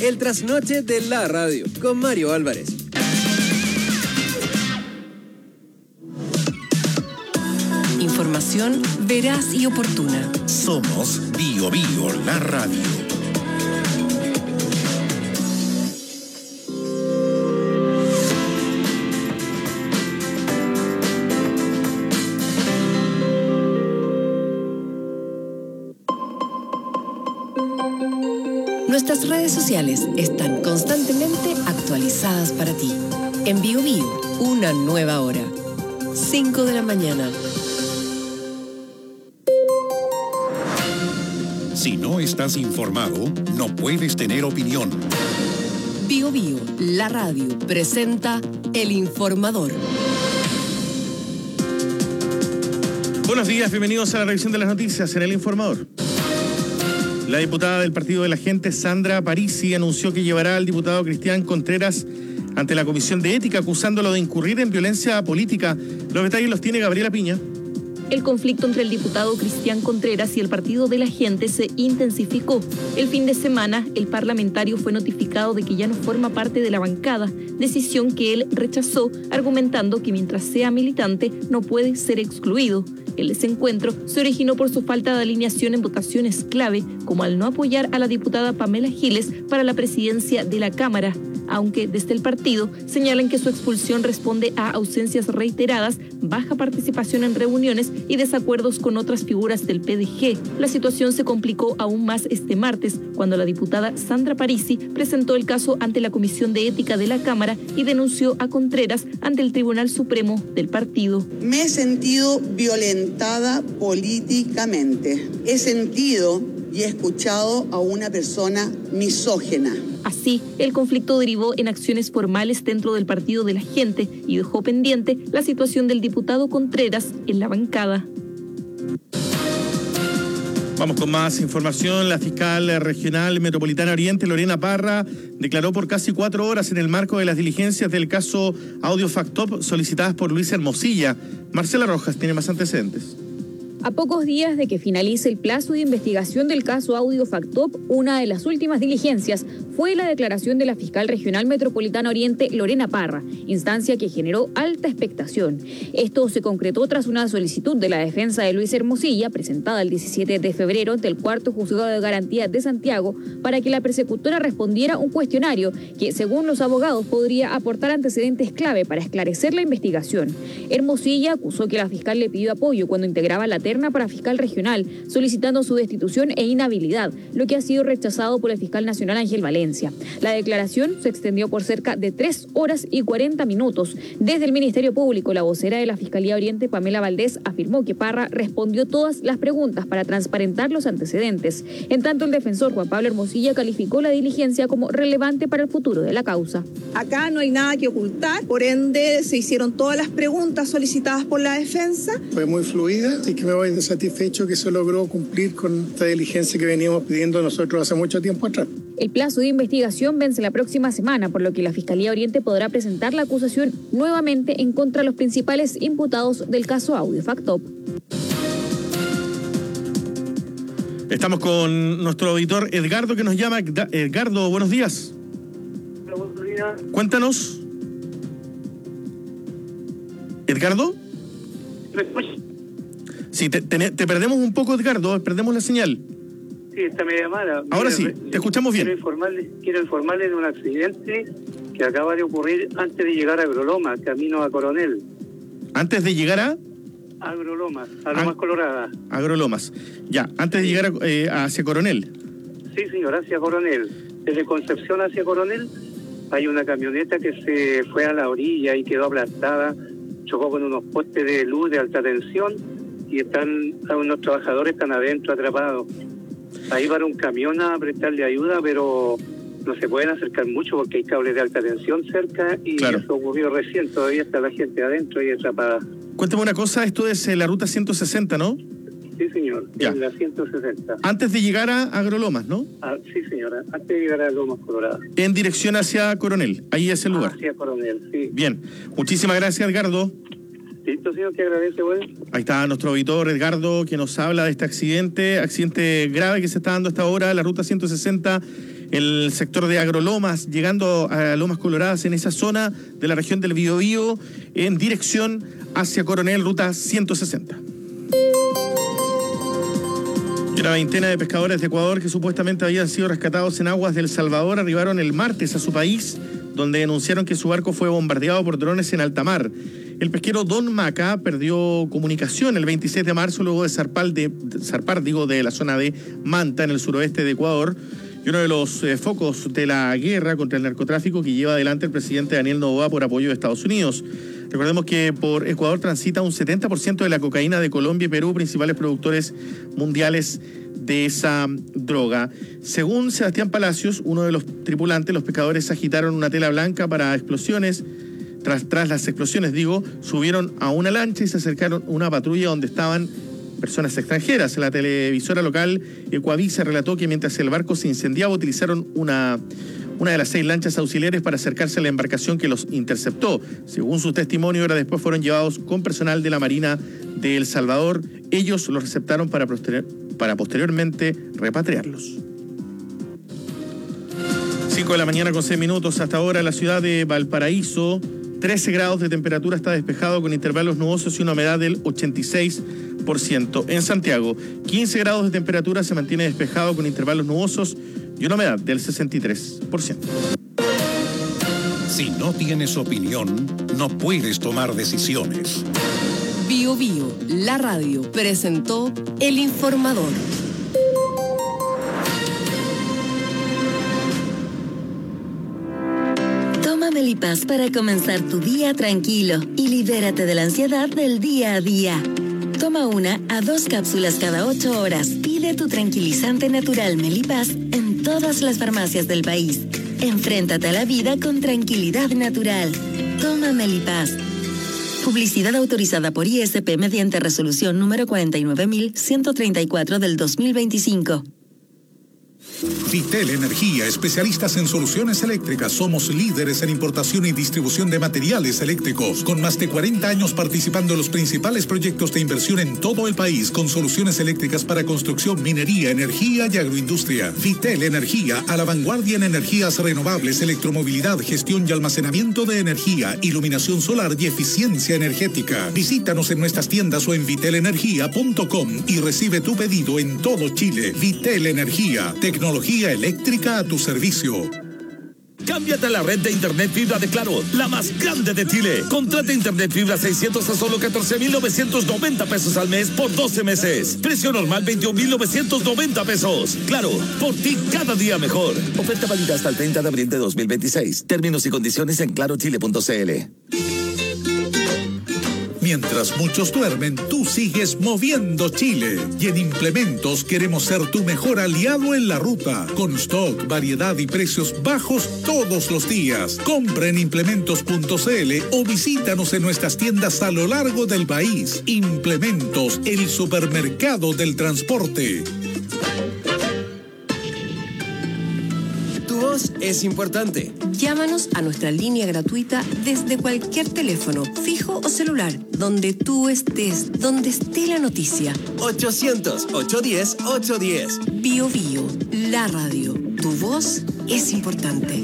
El trasnoche de la radio, con Mario Álvarez. Información veraz y oportuna. Somos Bio Bio, la radio. Nuestras redes sociales están constantemente actualizadas para ti. En Bio Bio, una nueva hora. 5 de la mañana. Si no estás informado, no puedes tener opinión. Bio Bio, la radio, presenta El Informador. Buenos días, bienvenidos a la revisión de las noticias en El Informador. La diputada del Partido de la Gente, Sandra Parisi, anunció que llevará al diputado Cristian Contreras ante la Comisión de Ética, acusándolo de incurrir en violencia política. Los detalles los tiene Gabriela Piña. El conflicto entre el diputado Cristian Contreras y el Partido de la Gente se intensificó. El fin de semana, el parlamentario fue notificado de que ya no forma parte de la bancada, decisión que él rechazó, argumentando que mientras sea militante no puede ser excluido. El desencuentro se originó por su falta de alineación en votaciones clave, como al no apoyar a la diputada Pamela Giles para la presidencia de la Cámara, aunque desde el partido señalan que su expulsión responde a ausencias reiteradas, baja participación en reuniones y desacuerdos con otras figuras del PDG. La situación se complicó aún más este martes, cuando la diputada Sandra Parisi presentó el caso ante la Comisión de Ética de la Cámara y denunció a Contreras ante el Tribunal Supremo del partido. Me he sentido violentada políticamente. He sentido y he escuchado a una persona misógina. Así, el conflicto derivó en acciones formales dentro del Partido de la Gente y dejó pendiente la situación del diputado Contreras en la bancada. Vamos con más información. La fiscal regional metropolitana Oriente, Lorena Parra, declaró por casi 4 horas en el marco de las diligencias del caso Audio Factop solicitadas por Luis Hermosilla. Marcela Rojas tiene más antecedentes. A pocos días de que finalice el plazo de investigación del caso Audio Factop, una de las últimas diligencias fue la declaración de la fiscal regional metropolitana Oriente, Lorena Parra, instancia que generó alta expectación. Esto se concretó tras una solicitud de la defensa de Luis Hermosilla, presentada el 17 de febrero ante el cuarto juzgado de garantía de Santiago, para que la persecutora respondiera un cuestionario que, según los abogados, podría aportar antecedentes clave para esclarecer la investigación. Hermosilla acusó que la fiscal le pidió apoyo cuando integraba la terna para fiscal regional, solicitando su destitución e inhabilidad, lo que ha sido rechazado por el fiscal nacional Ángel Valencia. La declaración se extendió por cerca de 3 horas y 40 minutos. Desde el Ministerio Público, la vocera de la Fiscalía Oriente, Pamela Valdés, afirmó que Parra respondió todas las preguntas para transparentar los antecedentes. En tanto, el defensor Juan Pablo Hermosilla calificó la diligencia como relevante para el futuro de la causa. Acá no hay nada que ocultar, por ende se hicieron todas las preguntas solicitadas por la defensa. Fue muy fluida, así que me voy satisfecho que se logró cumplir con esta diligencia que veníamos pidiendo nosotros hace mucho tiempo atrás. El plazo de investigación vence la próxima semana, por lo que la Fiscalía Oriente podrá presentar la acusación nuevamente en contra de los principales imputados del caso Audio Factop. Estamos con nuestro auditor Edgardo, que nos llama. Edgardo, buenos días. Hola, buenos días. Cuéntanos. ¿Edgardo? ¿Me escuchas? Sí, te perdemos un poco, Edgardo, perdemos la señal. Sí, esta media llamada. Ahora sí, te escuchamos bien. Quiero informarles de un accidente que acaba de ocurrir antes de llegar a Agroloma, camino a Coronel. ¿Antes de llegar a? Agrolomas, a Lomas Coloradas. Agrolomas. Ya, antes de llegar hacia Coronel. Sí, señor, hacia Coronel. Desde Concepción hacia Coronel hay una camioneta que se fue a la orilla y quedó aplastada, chocó con unos postes de luz de alta tensión y unos trabajadores están adentro atrapados. Ahí para un camión a prestarle ayuda, pero no se pueden acercar mucho porque hay cables de alta tensión cerca y claro, eso ocurrió recién, todavía está la gente adentro y atrapada. Cuéntame una cosa, esto es la ruta 160, ¿no? Sí, señor, en la 160. Antes de llegar a Agrolomas, ¿no? Sí, señora, antes de llegar a Lomas Coloradas. En dirección hacia Coronel, ahí es el lugar. Hacia Coronel, sí. Bien, muchísimas gracias, Edgardo. Listo, señor, que agradece, bueno. Ahí está nuestro auditor Edgardo, que nos habla de este accidente grave que se está dando a esta hora, la ruta 160, el sector de Agrolomas, llegando a Lomas Coloradas, en esa zona de la región del Biobío, en dirección hacia Coronel, ruta 160. Y una veintena de pescadores de Ecuador que supuestamente habían sido rescatados en aguas de El Salvador arribaron el martes a su país, donde denunciaron que su barco fue bombardeado por drones en alta mar. El pesquero Don Maca perdió comunicación el 26 de marzo luego de zarpar de la zona de Manta, en el suroeste de Ecuador, y uno de los focos de la guerra contra el narcotráfico que lleva adelante el presidente Daniel Noboa por apoyo de Estados Unidos. Recordemos que por Ecuador transita un 70% de la cocaína de Colombia y Perú, principales productores mundiales de esa droga. Según Sebastián Palacios, uno de los tripulantes, los pescadores agitaron una tela blanca para explosiones. Tras las explosiones, subieron a una lancha y se acercaron a una patrulla donde estaban personas extranjeras. La televisora local Ecuavisa relató que mientras el barco se incendiaba utilizaron una de las 6 lanchas auxiliares para acercarse a la embarcación que los interceptó. Según su testimonio, horas después fueron llevados con personal de la Marina de El Salvador. Ellos los receptaron para posteriormente repatriarlos. 5 de la mañana con 6 minutos. Hasta ahora la ciudad de Valparaíso, 13 grados de temperatura, está despejado con intervalos nubosos y una humedad del 86%. En Santiago, 15 grados de temperatura, se mantiene despejado con intervalos nubosos y una humedad del 63%. Si no tienes opinión, no puedes tomar decisiones. Bio Bio, la radio, presentó El Informador. Toma Melipaz para comenzar tu día tranquilo y libérate de la ansiedad del día a día. Toma 1 a 2 cápsulas cada 8 horas. Pide tu tranquilizante natural Melipaz en todas las farmacias del país. Enfréntate a la vida con tranquilidad natural. Toma Melipaz. Publicidad autorizada por ISP mediante resolución número 49.134 del 2025. Vitel Energía, especialistas en soluciones eléctricas. Somos líderes en importación y distribución de materiales eléctricos, con más de 40 años participando en los principales proyectos de inversión en todo el país, con soluciones eléctricas para construcción, minería, energía y agroindustria. Vitel Energía, a la vanguardia en energías renovables, electromovilidad, gestión y almacenamiento de energía, iluminación solar y eficiencia energética. Visítanos en nuestras tiendas o en vitelenergia.com y recibe tu pedido en todo Chile. Vitel Energía, tecnología eléctrica a tu servicio. Cámbiate a la red de internet fibra de Claro, la más grande de Chile. Contrata internet fibra 600 a solo 14.990 pesos al mes por 12 meses. Precio normal 21.990 pesos. Claro, por ti cada día mejor. Oferta válida hasta el 30 de abril de 2026. Términos y condiciones en clarochile.cl. Mientras muchos duermen, tú sigues moviendo Chile. Y en Implementos queremos ser tu mejor aliado en la ruta. Con stock, variedad y precios bajos todos los días. Compra en implementos.cl o visítanos en nuestras tiendas a lo largo del país. Implementos, el supermercado del transporte. Tu voz es importante. Llámanos a nuestra línea gratuita desde cualquier teléfono, fijo o celular, donde tú estés, donde esté la noticia. 800-810-810. Bio Bio, la radio. Tu voz es importante.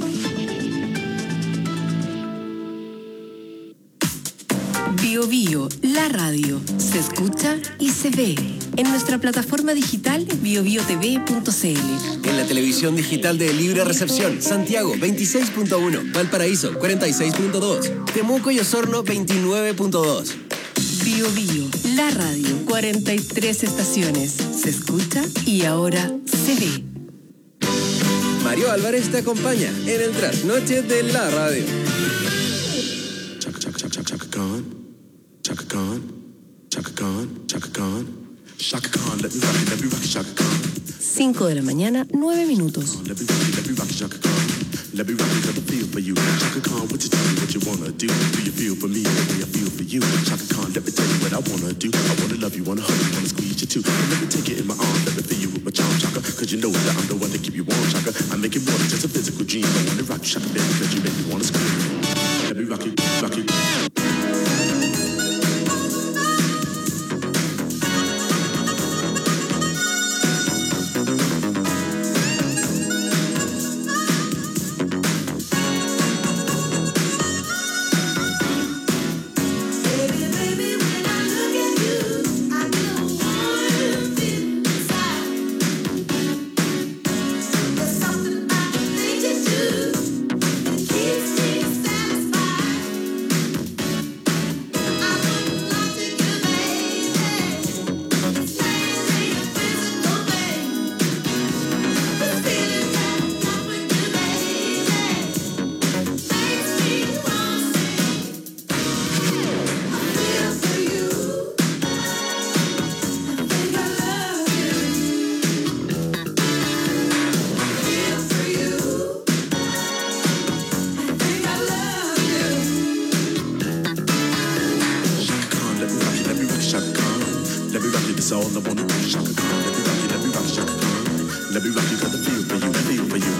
Bio Bio, la radio. Se escucha y se ve. En nuestra plataforma digital biobiotv.cl. En la televisión digital de Libre Recepción, Santiago 26.1, Valparaíso 46.2, Temuco y Osorno 29.2. Bio Bio, la radio, 43 estaciones. Se escucha y ahora se ve. Mario Álvarez te acompaña en el trasnoche de la radio. Chaka Khan, Chaka Khan, Chaka Khan, Chaka Khan. Chaka Khan, let me rock it, Chaka Khan. 5 de la mañana, 9 minutos. Let me rock it, Chaka Khan. Let me rock it, got the feel for you. Chaka Khan, what you tell me what you wanna do? Do you feel for me the way I feel for you? Chaka Khan, let me tell you what I wanna do. I wanna love you, wanna hug you, wanna squeeze you too. And let me take it in my arms, let me feel you with my charm, Chaka. Cause you know that I'm the one to keep you warm, Chaka. I make it more than just a physical dream. I wanna rock you, Chaka, baby, cause you make me wanna scream. Let me rock it, rock it. all I wanna do. Shaka Khan, let me rock you, Shaka Khan. Let me rock you, got the feel for you, feel for you.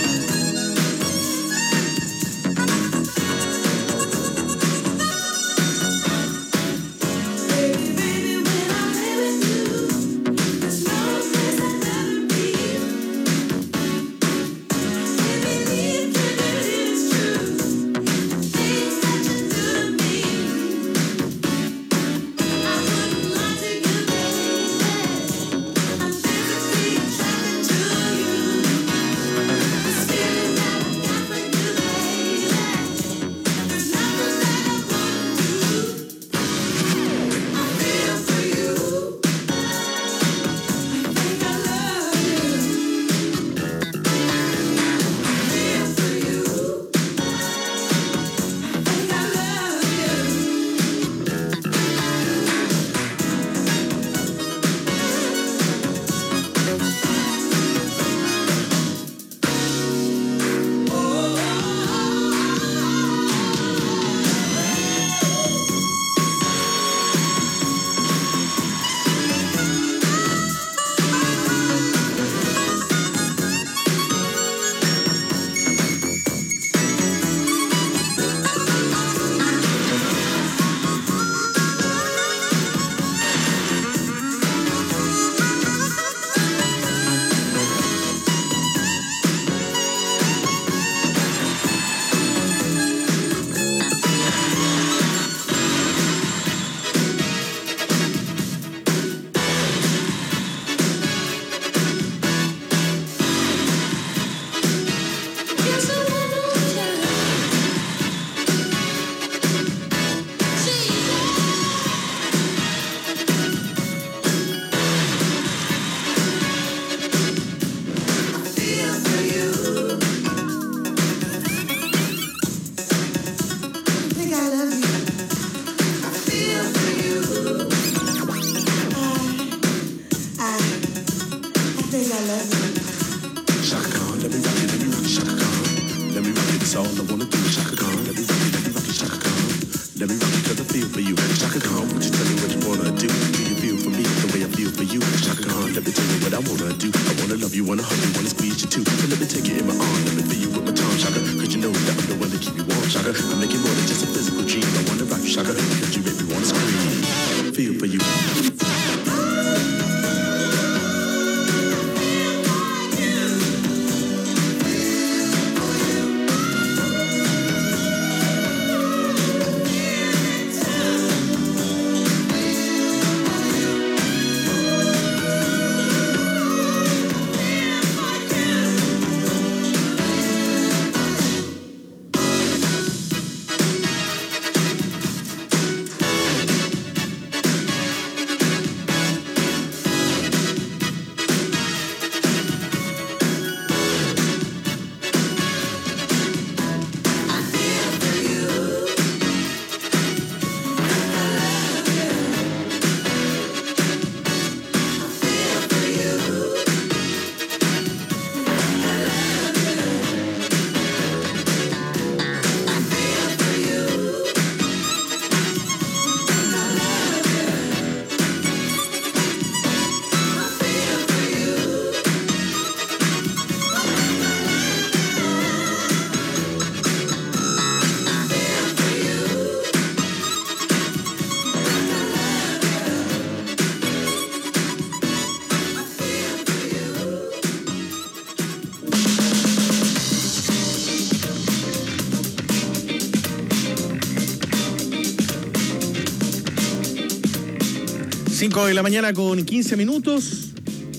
De la mañana con 15 minutos.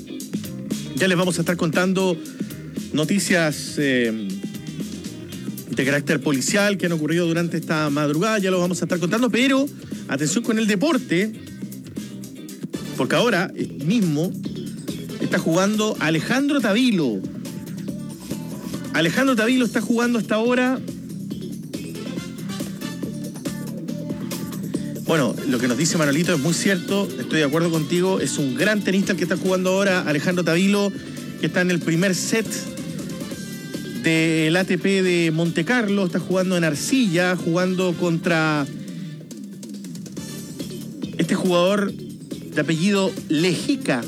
Ya les vamos a estar contando noticias de carácter policial que han ocurrido durante esta madrugada. Ya lo vamos a estar contando, pero atención con el deporte, porque ahora mismo está jugando Alejandro Tavilo. Alejandro Tavilo está jugando hasta ahora. Bueno, lo que nos dice Manolito es muy cierto, estoy de acuerdo contigo, es un gran tenista el que está jugando ahora Alejandro Tavilo, que está en el primer set del ATP de Monte Carlo, está jugando en arcilla, jugando contra este jugador de apellido Lejica.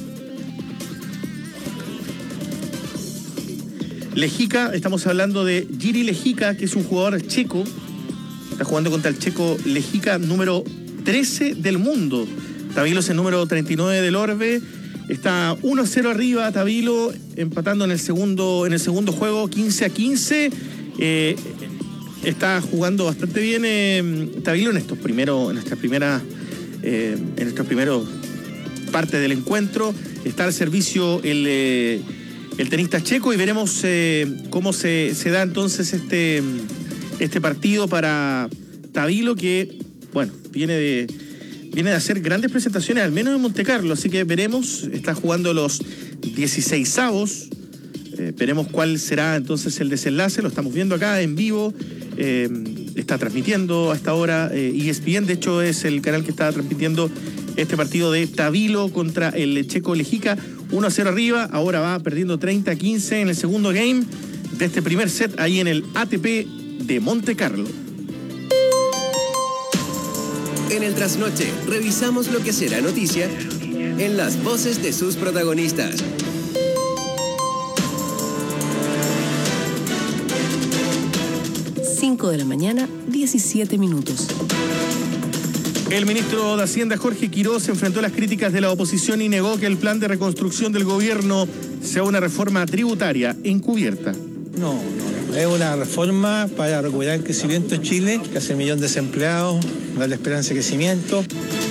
Lejica, estamos hablando de Jiri Lejica, que es un jugador checo. Está jugando contra el checo Lejica, número 13 del mundo. Tabilo es el número 39 del Orbe. Está 1-0 arriba Tabilo, empatando en el segundo juego, 15-15. Está jugando bastante bien Tabilo en nuestras primeras partes del encuentro. Está al servicio el tenista checo y veremos cómo se da entonces este partido para Tabilo, que bueno, viene de hacer grandes presentaciones, al menos en Montecarlo, así que veremos. Está jugando los 16avos. Veremos cuál será entonces el desenlace. Lo estamos viendo acá en vivo. Está transmitiendo hasta ahora ESPN. De hecho, es el canal que está transmitiendo este partido de Tabilo contra el checo Lejica. 1-0 arriba. Ahora va perdiendo 30-15 en el segundo game de este primer set ahí en el ATP de Montecarlo. En el Trasnoche, revisamos lo que será noticia en las voces de sus protagonistas. De la mañana, 17 minutos. El ministro de Hacienda, Jorge Quiroz, enfrentó las críticas de la oposición y negó que el plan de reconstrucción del gobierno sea una reforma tributaria encubierta. No. Es una reforma para recuperar el crecimiento en Chile, casi 1 millón de desempleados, darle esperanza de crecimiento.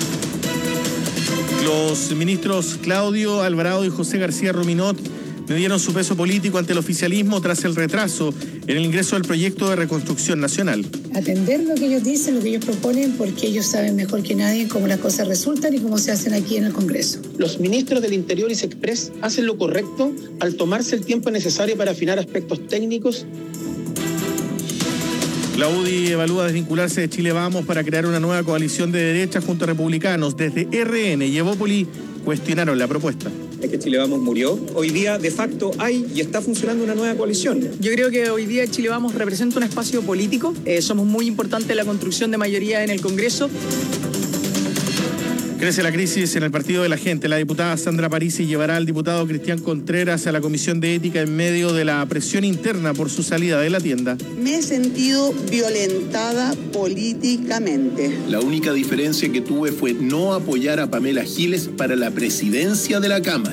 Los ministros Claudio Alvarado y José García Ruminot midieron su peso político ante el oficialismo tras el retraso en el ingreso del proyecto de reconstrucción nacional. Atender lo que ellos dicen, lo que ellos proponen, porque ellos saben mejor que nadie cómo las cosas resultan y cómo se hacen aquí en el Congreso. Los ministros del Interior y Sexpress hacen lo correcto al tomarse el tiempo necesario para afinar aspectos técnicos. La UDI evalúa desvincularse de Chile Vamos para crear una nueva coalición de derecha junto a republicanos. Desde RN y Evópoli cuestionaron la propuesta. Es que Chile Vamos murió. Hoy día, de facto, hay y está funcionando una nueva coalición. Yo creo que hoy día Chile Vamos representa un espacio político. Somos muy importantes en la construcción de mayoría en el Congreso. Crece la crisis en el Partido de la Gente. La diputada Sandra Parisi llevará al diputado Cristian Contreras a la Comisión de Ética en medio de la presión interna por su salida de la tienda. Me he sentido violentada políticamente. La única diferencia que tuve fue no apoyar a Pamela Giles para la presidencia de la Cámara.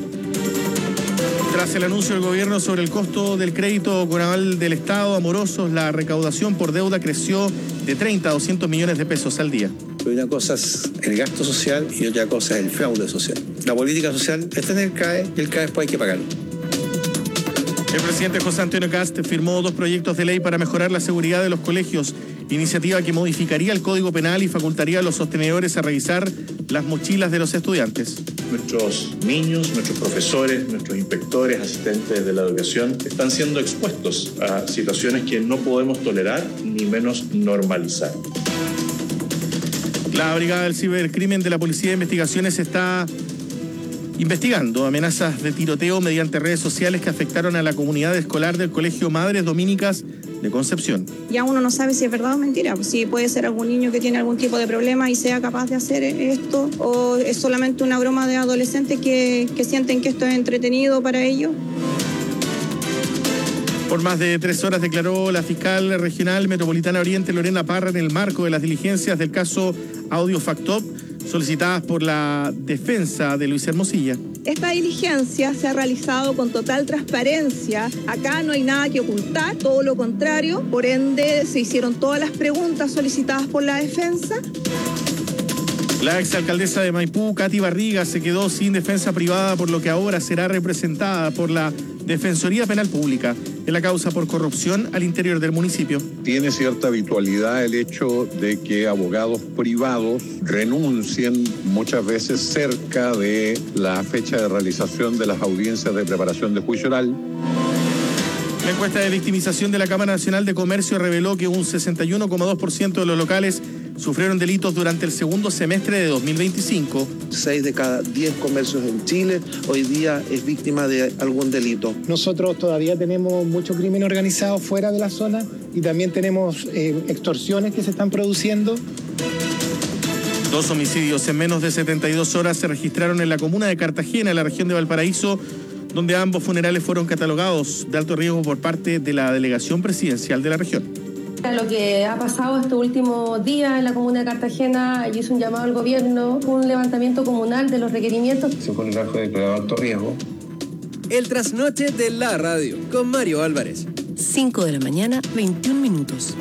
Tras el anuncio del gobierno sobre el costo del crédito con aval del Estado a morosos, la recaudación por deuda creció de 30 a 200 millones de pesos al día. Una cosa es el gasto social y otra cosa es el fraude social. La política social está en el CAE y el CAE después hay que pagarlo. El presidente José Antonio Kast firmó 2 proyectos de ley para mejorar la seguridad de los colegios, iniciativa que modificaría el Código Penal y facultaría a los sostenedores a revisar las mochilas de los estudiantes. Nuestros niños, nuestros profesores, nuestros inspectores, asistentes de la educación están siendo expuestos a situaciones que no podemos tolerar ni menos normalizar. La Brigada del Cibercrimen de la Policía de Investigaciones está investigando amenazas de tiroteo mediante redes sociales que afectaron a la comunidad escolar del Colegio Madres Dominicas de Concepción. Ya uno no sabe si es verdad o mentira, si puede ser algún niño que tiene algún tipo de problema y sea capaz de hacer esto, o es solamente una broma de adolescentes que sienten que esto es entretenido para ellos. Por más de 3 horas declaró la fiscal regional metropolitana Oriente, Lorena Parra, en el marco de las diligencias del caso Audio Factop, solicitadas por la defensa de Luis Hermosilla. Esta diligencia se ha realizado con total transparencia. Acá no hay nada que ocultar, todo lo contrario. Por ende, se hicieron todas las preguntas solicitadas por la defensa. La exalcaldesa de Maipú, Katy Barriga, se quedó sin defensa privada, por lo que ahora será representada por la Defensoría Penal Pública en la causa por corrupción al interior del municipio. Tiene cierta habitualidad el hecho de que abogados privados renuncien muchas veces cerca de la fecha de realización de las audiencias de preparación de juicio oral. La encuesta de victimización de la Cámara Nacional de Comercio reveló que un 61,2% de los locales sufrieron delitos durante el segundo semestre de 2025. 6 de cada 10 comercios en Chile hoy día es víctima de algún delito. Nosotros todavía tenemos mucho crimen organizado fuera de la zona y también tenemos extorsiones que se están produciendo. 2 homicidios en menos de 72 horas se registraron en la comuna de Cartagena, en la región de Valparaíso, donde ambos funerales fueron catalogados de alto riesgo por parte de la delegación presidencial de la región. Lo que ha pasado estos últimos días en la comuna de Cartagena, yo hice un llamado al gobierno, un levantamiento comunal de los requerimientos. Ese funeral fue declarado alto riesgo. El trasnoche de la radio, con Mario Álvarez. 5 de la mañana, 21 minutos.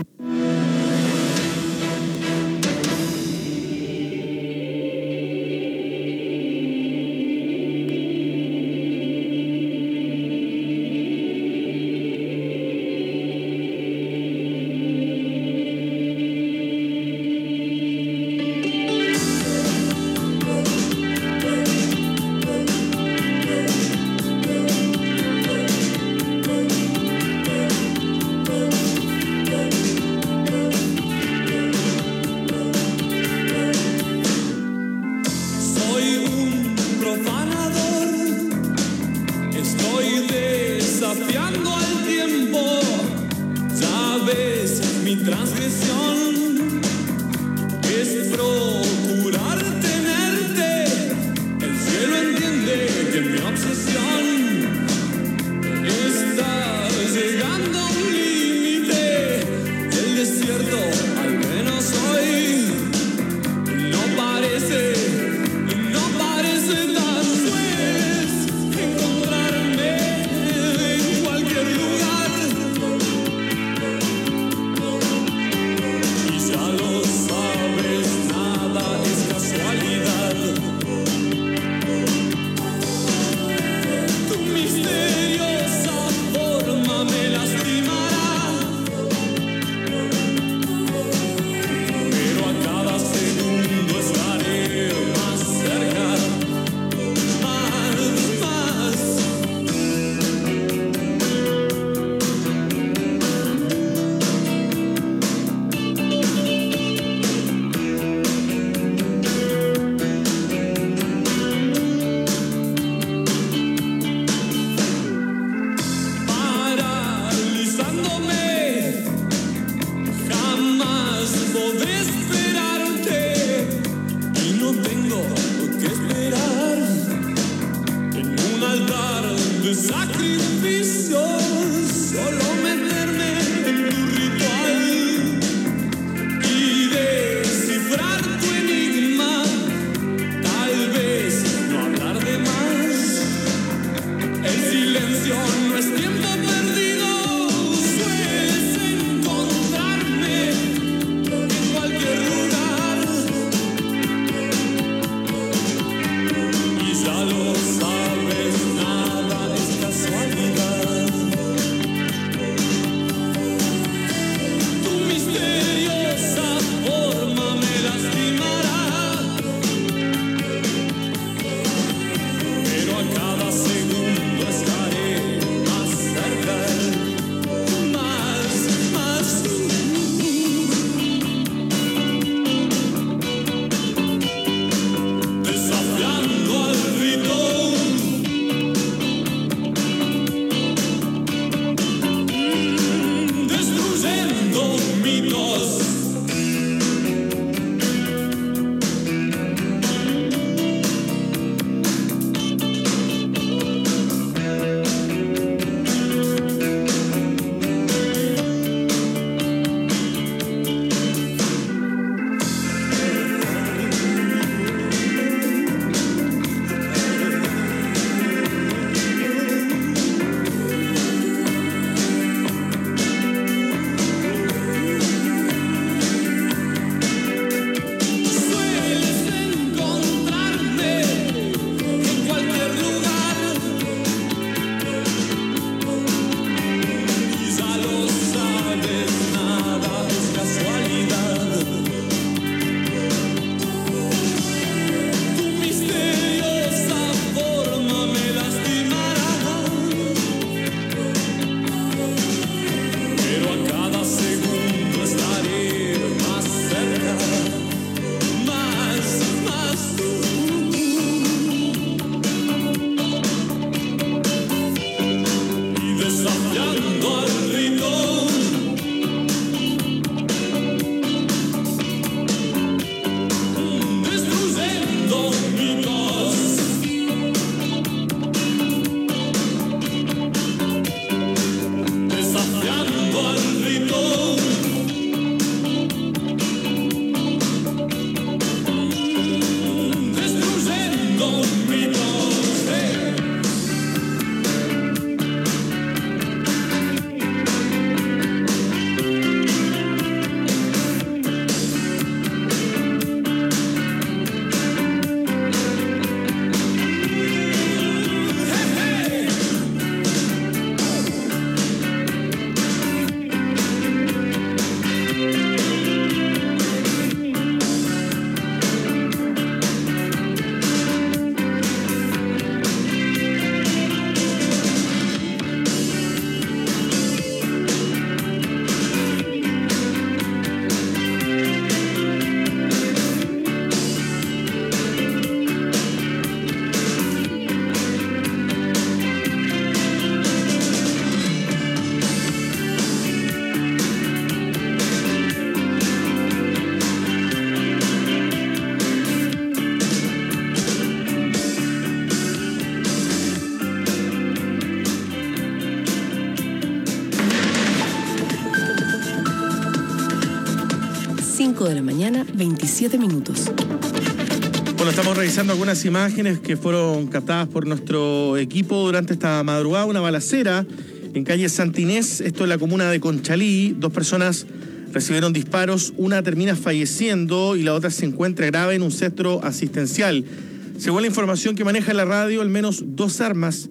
5 de la mañana, 27 minutos. Bueno, estamos revisando algunas imágenes que fueron captadas por nuestro equipo durante esta madrugada. Una balacera en calle Santinés, esto en la comuna de Conchalí. 2 personas recibieron disparos, una termina falleciendo y la otra se encuentra grave en un centro asistencial. Según la información que maneja la radio, al menos 2 armas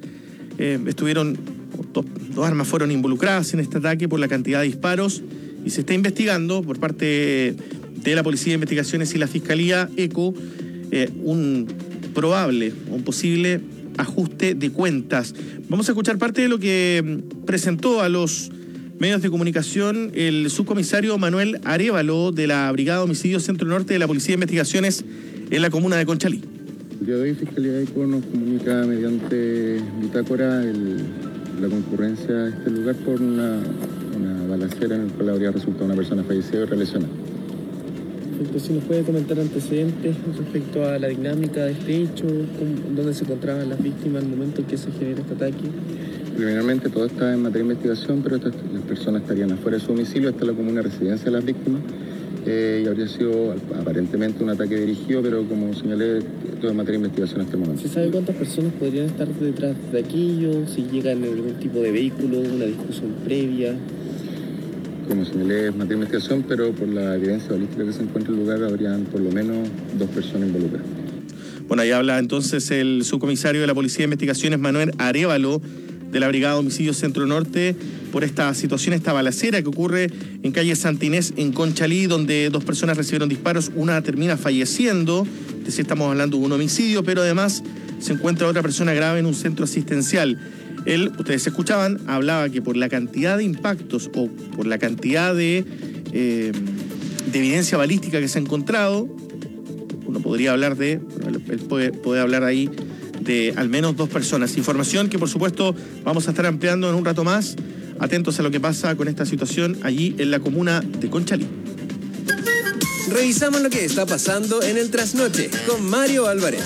dos armas fueron involucradas en este ataque por la cantidad de disparos y se está investigando por parte de la Policía de Investigaciones y la Fiscalía ECO un posible ajuste de cuentas. Vamos a escuchar parte de lo que presentó a los medios de comunicación el subcomisario Manuel Arévalo de la Brigada de Homicidios Centro Norte de la Policía de Investigaciones en la comuna de Conchalí. El día de hoy Fiscalía ECO nos comunica mediante bitácora la concurrencia a este lugar por una balacera en la cual habría resultado una persona fallecida o lesionada. Si nos puede comentar antecedentes respecto a la dinámica de este hecho, dónde se encontraban las víctimas al momento en que se genera este ataque. Preliminarmente todo está en materia de investigación, pero las personas estarían afuera de su domicilio, esta es la comuna residencia de las víctimas, y habría sido aparentemente un ataque dirigido, pero como señalé, todo en materia de investigación hasta el momento. ¿Se sabe cuántas personas podrían estar detrás de aquello? Si llegan en algún tipo de vehículo, una discusión previa. Como señalé, es materia de investigación, pero por la evidencia balística que se encuentra en el lugar, habrían por lo menos 2 personas involucradas. Bueno, ahí habla entonces el subcomisario de la Policía de Investigaciones, Manuel Arévalo, de la Brigada de Homicidios Centro Norte, por esta situación, esta balacera que ocurre en calle Santinés, en Conchalí, donde 2 personas recibieron disparos, una termina falleciendo, es decir, estamos hablando de un homicidio, pero además se encuentra otra persona grave en un centro asistencial. Él, ustedes escuchaban, hablaba que por la cantidad de impactos o por la cantidad de evidencia balística que se ha encontrado, uno podría hablar él puede hablar ahí de al menos 2 personas. Información que por supuesto vamos a estar ampliando en un rato más. Atentos a lo que pasa con esta situación allí en la comuna de Conchalí. Revisamos lo que está pasando en el trasnoche con Mario Álvarez.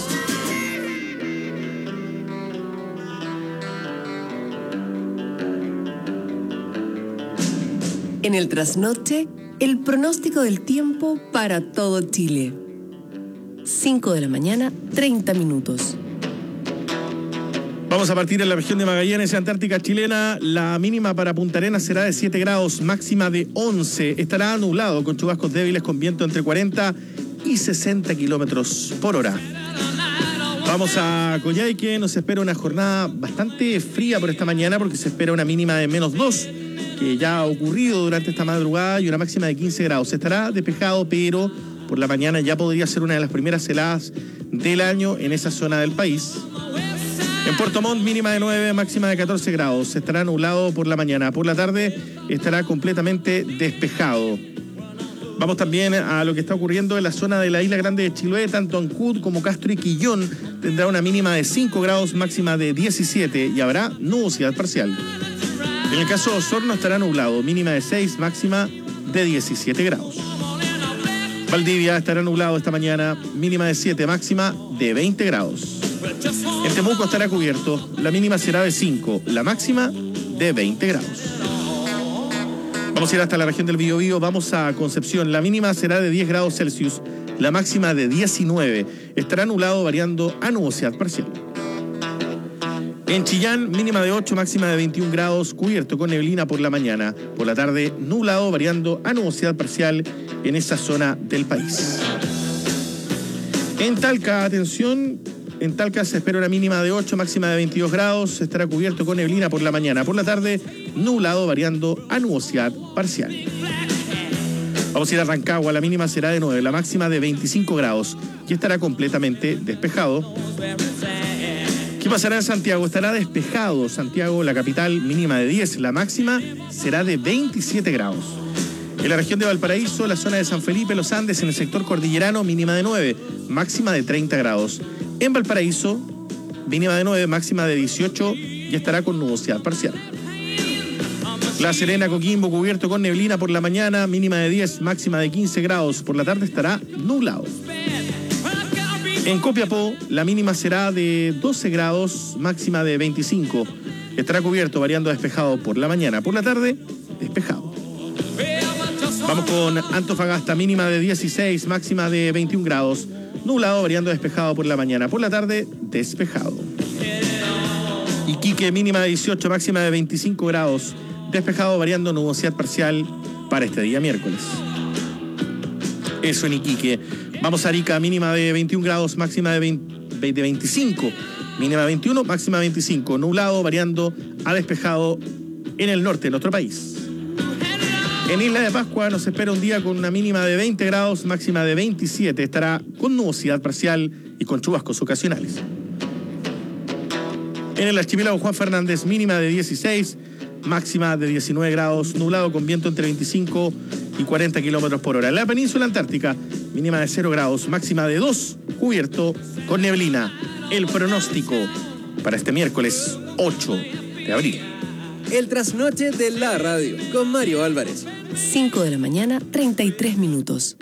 En el trasnoche, el pronóstico del tiempo para todo Chile. 5 de la mañana, 30 minutos. Vamos a partir en la región de Magallanes, Antártica chilena. La mínima para Punta Arenas será de 7 grados, máxima de 11. Estará nublado con chubascos débiles con viento entre 40 y 60 kilómetros por hora. Vamos a Coyhaique, nos espera una jornada bastante fría por esta mañana porque se espera una mínima de -2, que ya ha ocurrido durante esta madrugada, y una máxima de 15 grados. Estará despejado, pero por la mañana ya podría ser una de las primeras heladas del año en esa zona del país. En Puerto Montt, mínima de 9, máxima de 14 grados. Estará nublado por la mañana. Por la tarde estará completamente despejado. Vamos también a lo que está ocurriendo en la zona de la Isla Grande de Chiloé. Tanto Ancud como Castro y Quillón tendrá una mínima de 5 grados, máxima de 17, y habrá nubosidad parcial. En el caso de Osorno estará nublado, mínima de 6, máxima de 17 grados. Valdivia estará nublado esta mañana, mínima de 7, máxima de 20 grados. En Temuco estará cubierto, la mínima será de 5, la máxima de 20 grados. Vamos a ir hasta la región del Biobío, vamos a Concepción, la mínima será de 10 grados Celsius, la máxima de 19. Estará nublado variando a nubosidad parcial. En Chillán, mínima de 8, máxima de 21 grados, cubierto con neblina por la mañana. Por la tarde, nublado variando a nubosidad parcial en esa zona del país. En Talca, atención, en Talca se espera una mínima de 8, máxima de 22 grados, estará cubierto con neblina por la mañana. Por la tarde, nublado variando a nubosidad parcial. Vamos a ir a Rancagua, la mínima será de 9, la máxima de 25 grados y estará completamente despejado. ¿Qué pasará en Santiago? Estará despejado. Santiago, la capital, mínima de 10. La máxima será de 27 grados. En la región de Valparaíso, la zona de San Felipe, Los Andes, en el sector cordillerano, mínima de 9. Máxima de 30 grados. En Valparaíso, mínima de 9, máxima de 18 y estará con nubosidad parcial. La Serena, Coquimbo, cubierto con neblina por la mañana, mínima de 10, máxima de 15 grados. Por la tarde estará nublado. En Copiapó, la mínima será de 12 grados, máxima de 25. Estará cubierto, variando a despejado por la mañana. Por la tarde, despejado. Vamos con Antofagasta, mínima de 16, máxima de 21 grados. Nublado, variando despejado por la mañana. Por la tarde, despejado. Iquique, mínima de 18, máxima de 25 grados. Despejado, variando nubosidad parcial para este día miércoles. Eso en Iquique. Vamos a Arica, mínima de 21 grados, máxima de 25. Mínima de 21, máxima de 25. Nublado, variando a despejado en el norte de nuestro país. En Isla de Pascua nos espera un día con una mínima de 20 grados, máxima de 27. Estará con nubosidad parcial y con chubascos ocasionales. En el archipiélago Juan Fernández, mínima de 16, máxima de 19 grados, nublado con viento entre 25 y 40 kilómetros por hora. En la península antártica, mínima de 0 grados, máxima de 2, cubierto con neblina. El pronóstico para este miércoles 8 de abril. El trasnoche de la radio con Mario Álvarez. 5 de la mañana, 33 minutos.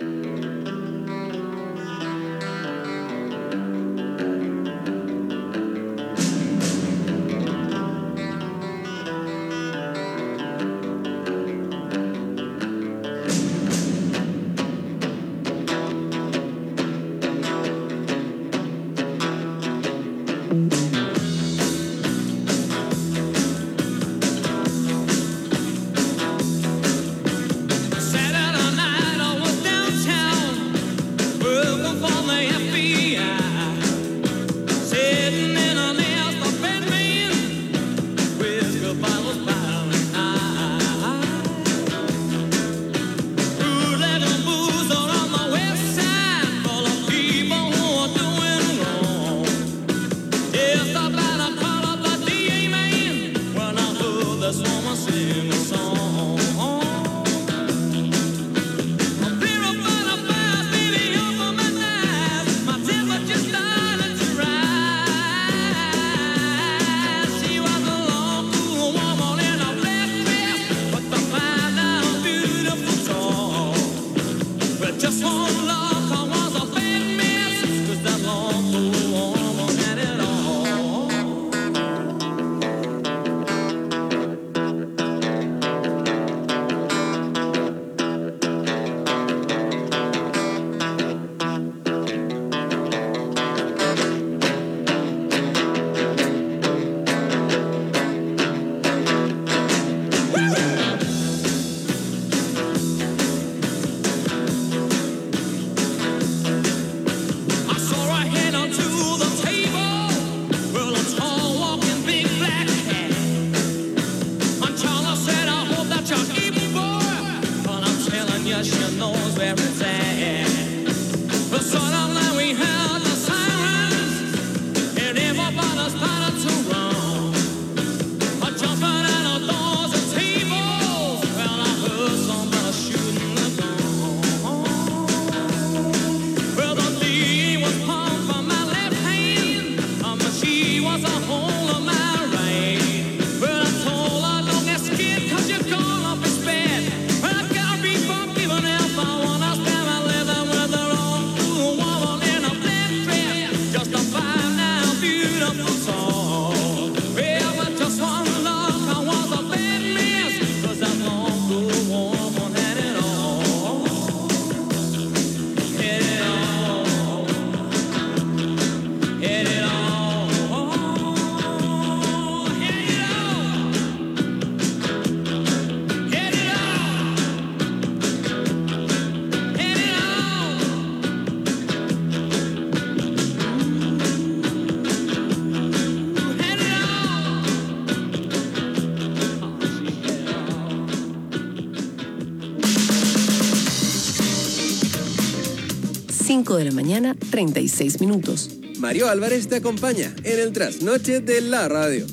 De la mañana, 36 minutos. Mario Álvarez te acompaña en el trasnoche de la radio.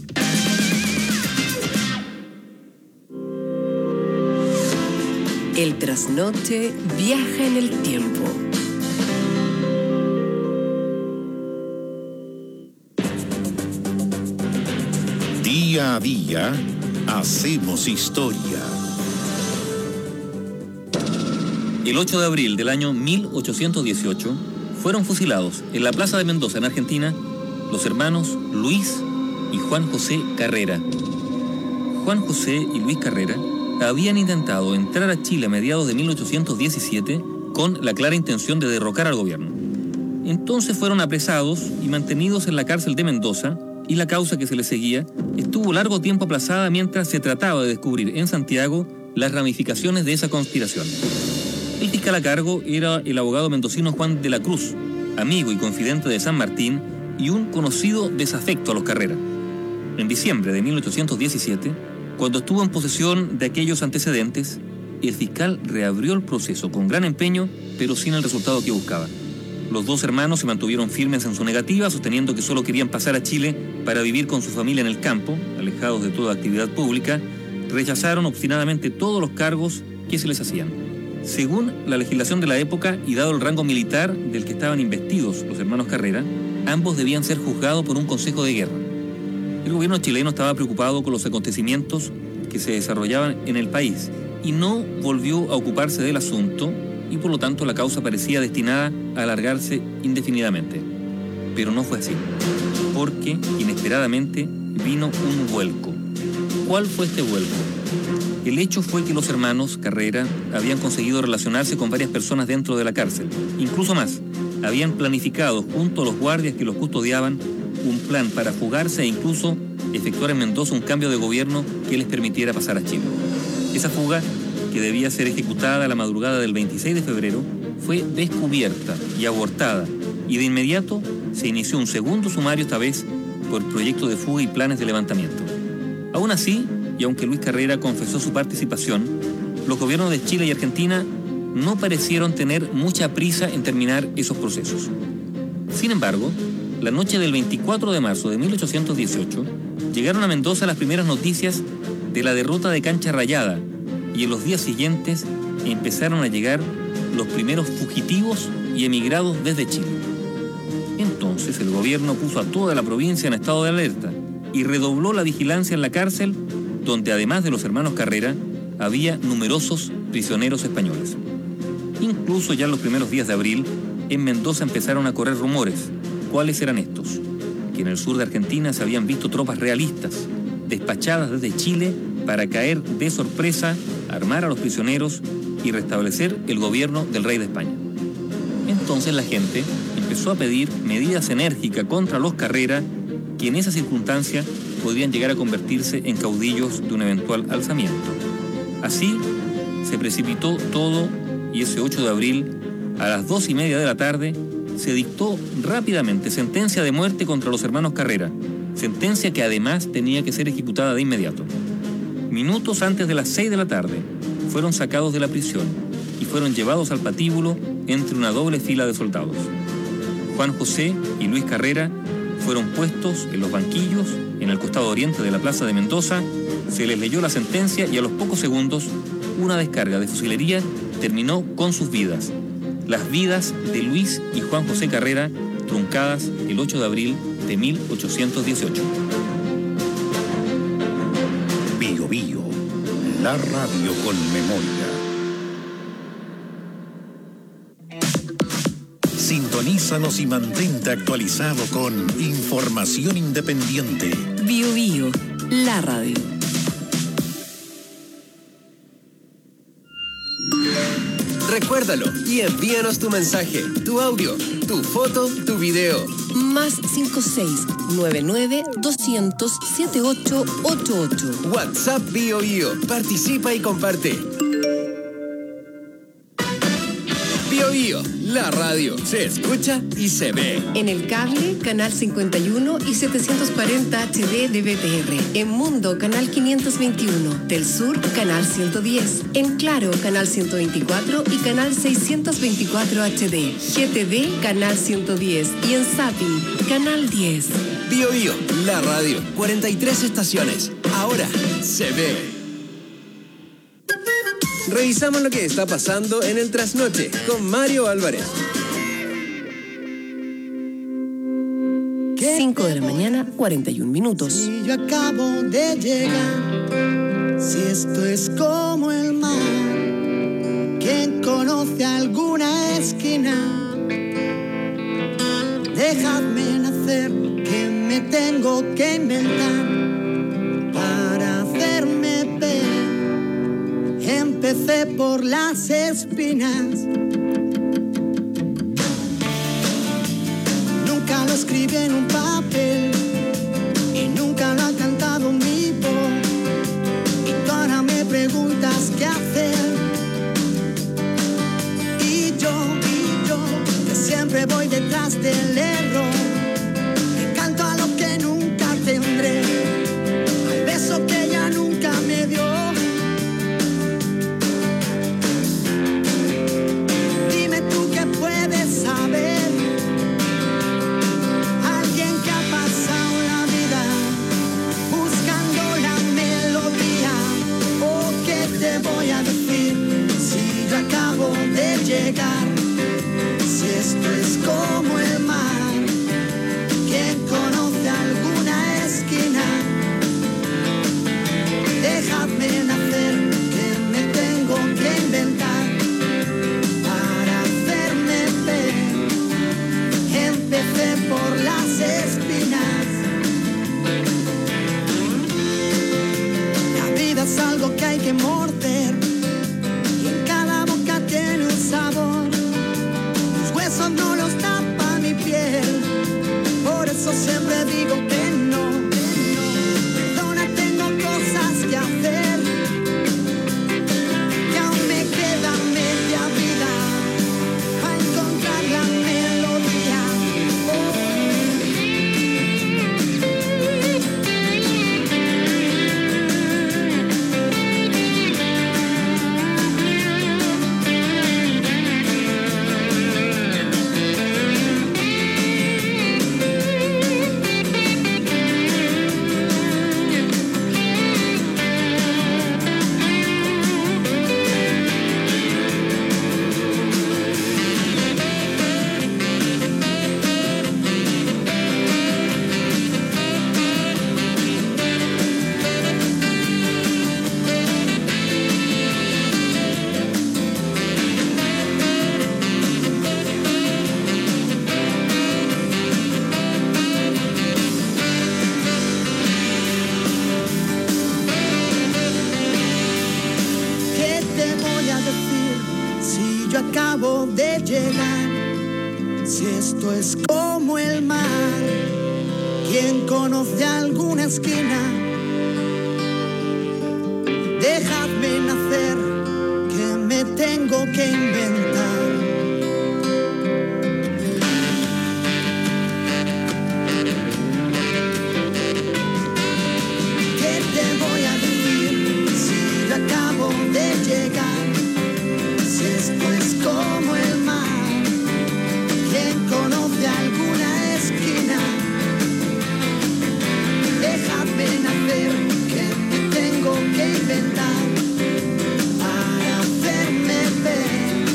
El trasnoche viaja en el tiempo. Día a día, hacemos historia. El 8 de abril del año 1818 fueron fusilados en la Plaza de Mendoza, en Argentina, los hermanos Luis y Juan José Carrera. Juan José y Luis Carrera habían intentado entrar a Chile a mediados de 1817 con la clara intención de derrocar al gobierno. Entonces fueron apresados y mantenidos en la cárcel de Mendoza, y la causa que se les seguía estuvo largo tiempo aplazada mientras se trataba de descubrir en Santiago las ramificaciones de esa conspiración. El fiscal a cargo era el abogado mendocino Juan de la Cruz, amigo y confidente de San Martín y un conocido desafecto a los Carrera. En diciembre de 1817, cuando estuvo en posesión de aquellos antecedentes, el fiscal reabrió el proceso con gran empeño, pero sin el resultado que buscaba. Los dos hermanos se mantuvieron firmes en su negativa, sosteniendo que solo querían pasar a Chile para vivir con su familia en el campo, alejados de toda actividad pública. Rechazaron obstinadamente todos los cargos que se les hacían. Según la legislación de la época y dado el rango militar del que estaban investidos los hermanos Carrera, ambos debían ser juzgados por un consejo de guerra. El gobierno chileno estaba preocupado con los acontecimientos que se desarrollaban en el país y no volvió a ocuparse del asunto, y por lo tanto la causa parecía destinada a alargarse indefinidamente. Pero no fue así, porque inesperadamente vino un vuelco. ¿Cuál fue este vuelco? El hecho fue que los hermanos Carrera habían conseguido relacionarse con varias personas dentro de la cárcel. Incluso más, habían planificado junto a los guardias que los custodiaban un plan para fugarse e incluso efectuar en Mendoza un cambio de gobierno que les permitiera pasar a Chile. Esa fuga, que debía ser ejecutada a la madrugada del 26 de febrero, fue descubierta y abortada, y de inmediato se inició un segundo sumario, esta vez por proyecto de fuga y planes de levantamiento. Aún así, y aunque Luis Carrera confesó su participación, los gobiernos de Chile y Argentina no parecieron tener mucha prisa en terminar esos procesos. Sin embargo, la noche del 24 de marzo de 1818, llegaron a Mendoza las primeras noticias de la derrota de Cancha Rayada, y en los días siguientes empezaron a llegar los primeros fugitivos y emigrados desde Chile. Entonces el gobierno puso a toda la provincia en estado de alerta y redobló la vigilancia en la cárcel, donde además de los hermanos Carrera, había numerosos prisioneros españoles. Incluso ya en los primeros días de abril, en Mendoza empezaron a correr rumores. ¿Cuáles eran estos? Que en el sur de Argentina se habían visto tropas realistas, despachadas desde Chile para caer de sorpresa, armar a los prisioneros y restablecer el gobierno del rey de España. Entonces la gente empezó a pedir medidas enérgicas contra los Carrera, que en esa circunstancia podrían llegar a convertirse en caudillos de un eventual alzamiento. Así se precipitó todo, y ese 8 de abril, a las 2:30 de la tarde, se dictó rápidamente sentencia de muerte contra los hermanos Carrera, sentencia que además tenía que ser ejecutada de inmediato. Minutos antes de las 6 de la tarde, fueron sacados de la prisión y fueron llevados al patíbulo entre una doble fila de soldados. Juan José y Luis Carrera fueron puestos en los banquillos en el costado oriente de la plaza de Mendoza, se les leyó la sentencia y a los pocos segundos una descarga de fusilería terminó con sus vidas. Las vidas de Luis y Juan José Carrera, truncadas el 8 de abril de 1818. Bío Bío, la radio con memoria. Sintonízanos y mantente actualizado con información independiente. Bío Bío, la radio. Recuérdalo y envíanos tu mensaje, tu audio, tu foto, tu video. Más 56-99-200-7888. WhatsApp Bío Bío. Participa y comparte. Bío Bío, la radio. Se escucha y se ve. En el cable, canal 51 y 740 HD de BTR. En Mundo, canal 521. Del Sur, canal 110. En Claro, canal 124 y canal 624 HD. GTV, canal 110. Y en Zapping, canal 10. Bío Bío, la radio. 43 estaciones. Ahora se ve. Revisamos lo que está pasando en el Trasnoche con Mario Álvarez. 5 de la mañana, 41 minutos. Si yo acabo de llegar, si esto es como el mar, ¿quién conoce alguna esquina? Dejadme nacer, que me tengo que inventar para hacerme ver. empecé por las espinas. Nunca lo escribí en un papel y nunca lo ha cantado mi voz. Y tú ahora me preguntas qué hacer. Y yo, que siempre voy detrás del error, que canto a lo que nunca tendré, al beso que ella nunca me dio. Dime tú qué puedes saber, alguien que ha pasado la vida buscando la melodía. ¿O qué te voy a decir si yo acabo de llegar? Si esto es como el mar, ¿quién conoce alguna esquina? Dejadme nacer, que me tengo que inventar para hacerme ver. Empecé por las espinas. La vida es algo que hay que morder y en cada boca tiene un sabor. Los huesos no los tapa mi piel, por eso siempre digo que no. Perdona, tengo cosas que hacer, que aún me queda media vida para encontrar la melodía. ¿Qué te voy a decir si yo acabo de llegar? Si esto es como el mar, ¿quién conoce alguna esquina? Dejadme nacer, que me tengo que inventar. ¿Qué te voy a decir si yo acabo de llegar? Si esto es como el mar, ¿quién conoce alguna esquina? Déjame nacer, que me tengo que inventar para hacerme ver.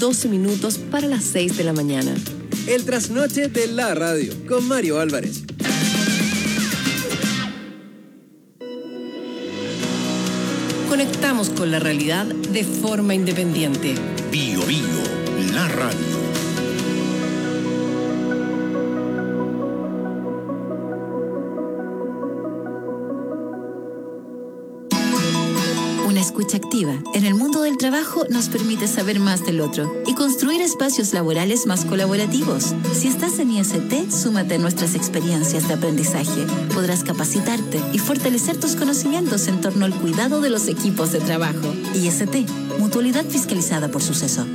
12 minutos para las 6 de la mañana. El trasnoche de la radio con Mario Álvarez. Conectamos con la realidad de forma independiente. Bio Bio, la radio. Una escucha activa en el mundo del trabajo nos permite saber más del otro y construir espacios laborales más colaborativos. Si estás en IST, súmate a nuestras experiencias de aprendizaje. Podrás capacitarte y fortalecer tus conocimientos en torno al cuidado de los equipos de trabajo. IST, Mutualidad fiscalizada por Suceso.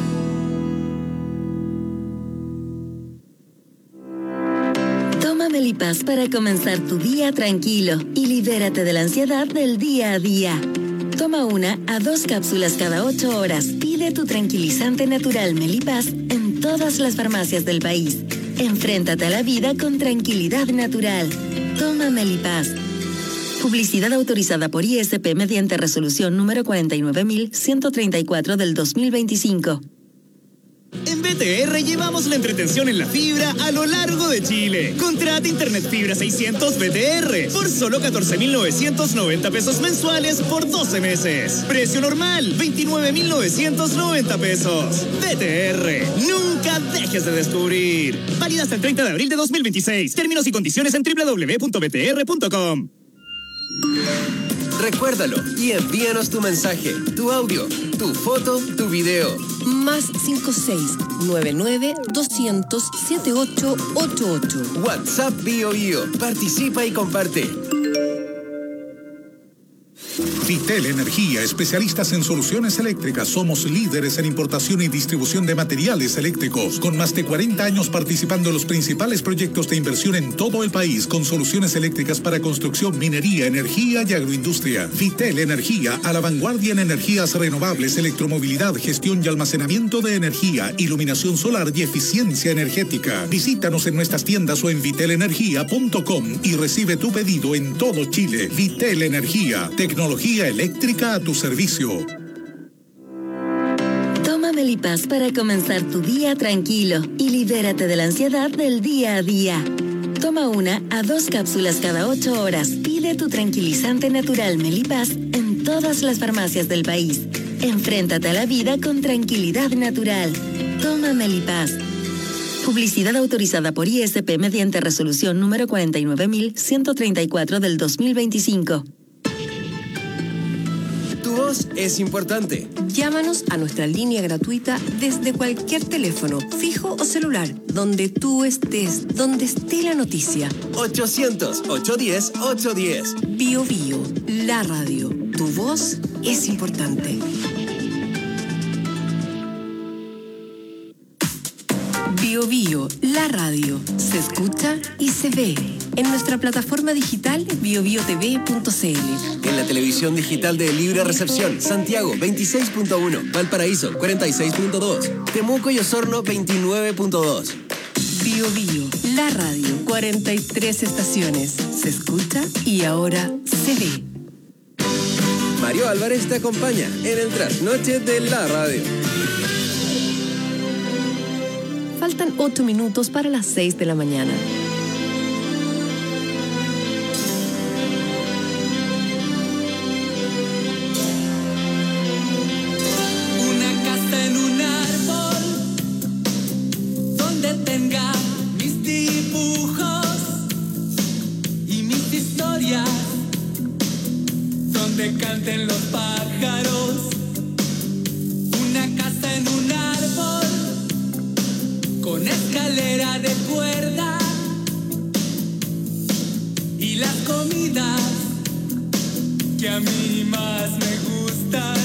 Toma Melipaz para comenzar tu día tranquilo y libérate de la ansiedad del día a día. Toma 1 a 2 cápsulas cada 8 horas. Pide tu tranquilizante natural Melipaz en todas las farmacias del país. Enfréntate a la vida con tranquilidad natural. Toma Melipaz. Publicidad autorizada por ISP mediante resolución número 49.134 del 2025. En BTR llevamos la entretención en la fibra a lo largo de Chile. Contrata Internet Fibra 600 BTR por solo 14.990 pesos mensuales por 12 meses. Precio normal, 29.990 pesos. BTR, nunca dejes de descubrir. Válida hasta el 30 de abril de 2026. Términos y condiciones en www.btr.com. Recuérdalo y envíanos tu mensaje, tu audio, tu foto, tu video. Más 56-99-200-7888. WhatsApp Bio Bio. Participa y comparte. Vitel Energía, especialistas en soluciones eléctricas. Somos líderes en importación y distribución de materiales eléctricos, con más de 40 años participando en los principales proyectos de inversión en todo el país, con soluciones eléctricas para construcción, minería, energía y agroindustria. Vitel Energía, a la vanguardia en energías renovables, electromovilidad, gestión y almacenamiento de energía, iluminación solar y eficiencia energética. Visítanos en nuestras tiendas o en vitelenergia.com y recibe tu pedido en todo Chile. Vitel Energía, tecnología eléctrica a tu servicio. Toma Melipaz para comenzar tu día tranquilo y libérate de la ansiedad del día a día. Toma 1 a 2 cápsulas cada 8 horas. Pide tu tranquilizante natural Melipaz en todas las farmacias del país. Enfréntate a la vida con tranquilidad natural. Toma Melipaz. Publicidad autorizada por ISP mediante resolución número 49.134 del 2025. Tu voz es importante. Llámanos a nuestra línea gratuita desde cualquier teléfono, fijo o celular, donde tú estés, donde esté la noticia. 800-810-810. Bio Bio, la radio. Tu voz es importante. Bio Bio, la radio. Se escucha y se ve. En nuestra plataforma digital biobiotv.cl. En la televisión digital de Libre Recepción, Santiago 26.1, Valparaíso 46.2, Temuco y Osorno 29.2. Bio Bio, la radio, 43 estaciones. Se escucha y ahora se ve. Mario Álvarez te acompaña en el trasnoche de la radio. Faltan 8 minutos para las 6 de la mañana. Canten los pájaros, una casa en un árbol, con escalera de cuerda, y las comidas que a mí más me gustan.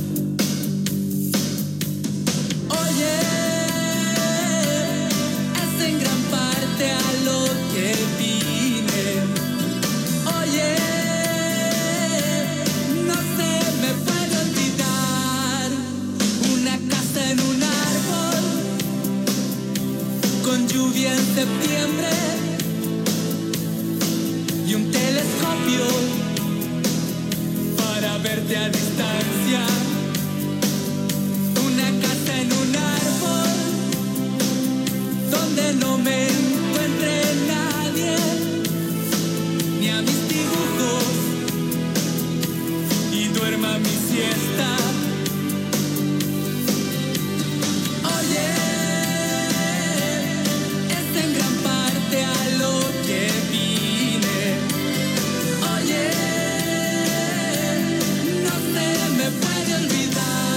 Oye, es en gran parte a lo que vine. Oye, lluvia en septiembre y un telescopio para verte a distancia. Una casa en un donde no me encuentre nadie, ni a mis dibujos, y duerma mi siesta. Oye, es en gran parte a lo que vine. Oye, no se me puede olvidar.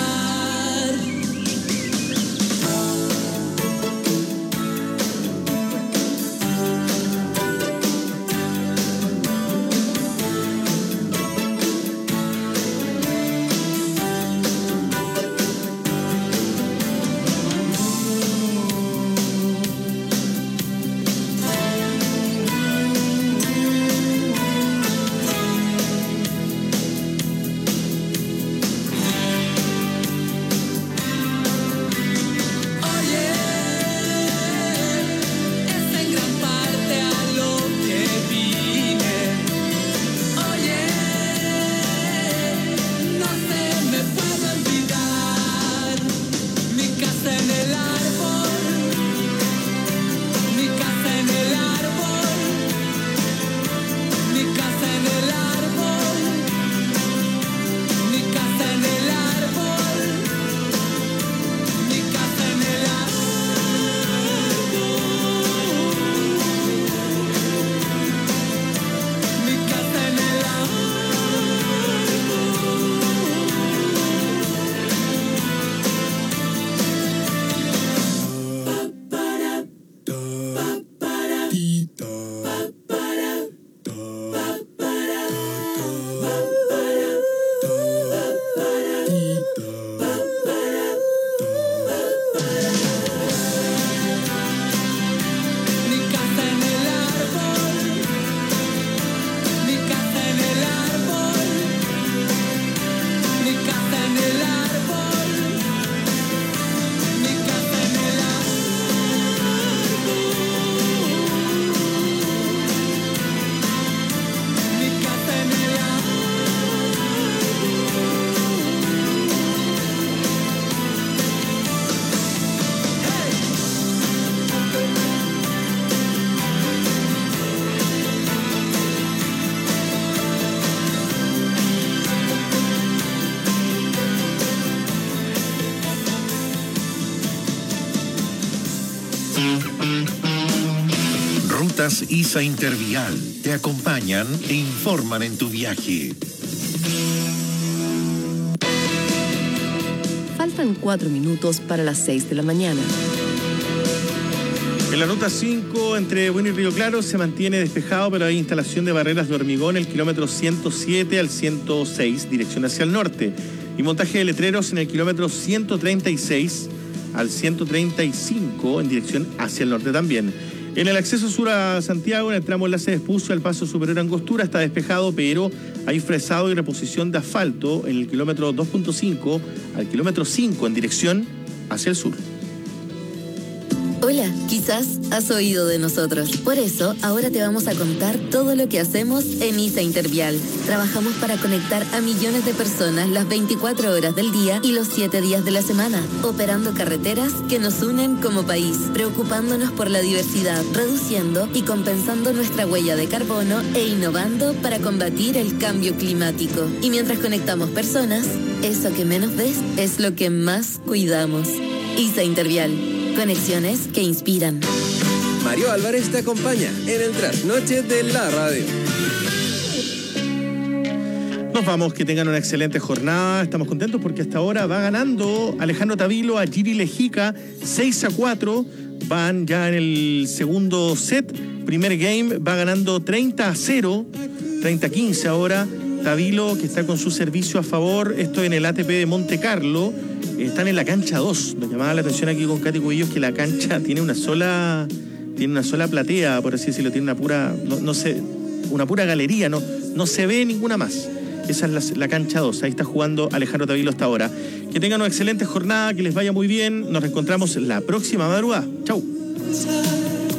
Rutas ISA Intervial te acompañan e informan en tu viaje. Faltan 4 minutos para las 6 de la mañana. En la ruta 5, entre Bueno y Río Claro, se mantiene despejado, pero hay instalación de barreras de hormigón el kilómetro 107 al 106, dirección hacia el norte, y montaje de letreros en el kilómetro 136 al 135, en dirección hacia el norte también. En el acceso sur a Santiago, en el tramo enlace de Espucio al paso superior a Angostura, está despejado, pero hay fresado y reposición de asfalto en el kilómetro 2.5 al kilómetro 5, en dirección hacia el sur. Hola, quizás has oído de nosotros. Por eso, ahora te vamos a contar todo lo que hacemos en ISA Intervial. Trabajamos para conectar a millones de personas las 24 horas del día y los 7 días de la semana, operando carreteras que nos unen como país, preocupándonos por la diversidad, reduciendo y compensando nuestra huella de carbono e innovando para combatir el cambio climático. Y mientras conectamos personas, eso que menos ves es lo que más cuidamos. ISA Intervial. Conexiones que inspiran. Mario Álvarez te acompaña en el trasnoche de la radio. Nos vamos, que tengan una excelente jornada. Estamos contentos porque hasta ahora va ganando Alejandro Tavilo a Giri Lejica 6-4. Van ya en el segundo set. Primer game va ganando 30-0, 30-15 ahora. Tavilo, que está con su servicio a favor. Esto en el ATP de Monte Carlo. Están en la cancha 2. Nos llamaba la atención aquí con Katy Cubillos que la cancha tiene una sola platea, por así decirlo, tiene una pura, no sé, una pura galería, no se ve ninguna más. Esa es la cancha 2. Ahí está jugando Alejandro Tavilo hasta ahora. Que tengan una excelente jornada, que les vaya muy bien. Nos reencontramos la próxima madrugada. Chau.